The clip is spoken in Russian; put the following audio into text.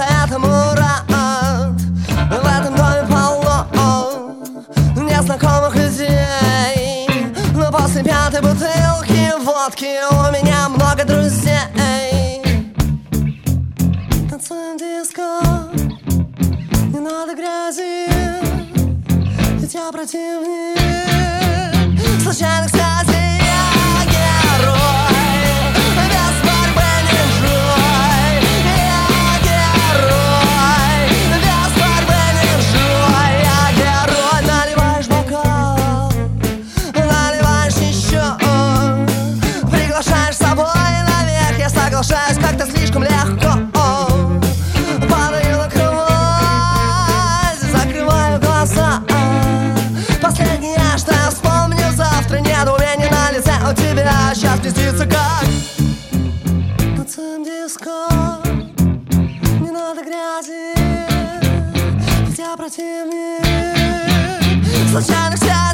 этому рад. В этом доме полно незнакомых людей, но после пятой бутылки водки у меня много друзей. Танцуем диско, не надо грязи, ведь я противник случайных связей. Я герой, без борьбы не жуй. Я герой, без борьбы не жуй. Я герой. Наливаешь бокал, наливаешь еще, приглашаешь с собой наверх. Я соглашаюсь, как-то слишком легко. Падаю на кровать, закрываю глаза. Последнее, что я вспомню завтра, недоумение на лице у тебя. Сейчас пиздится как танцуем диско, не надо грязи, ведь я противник случайных связей.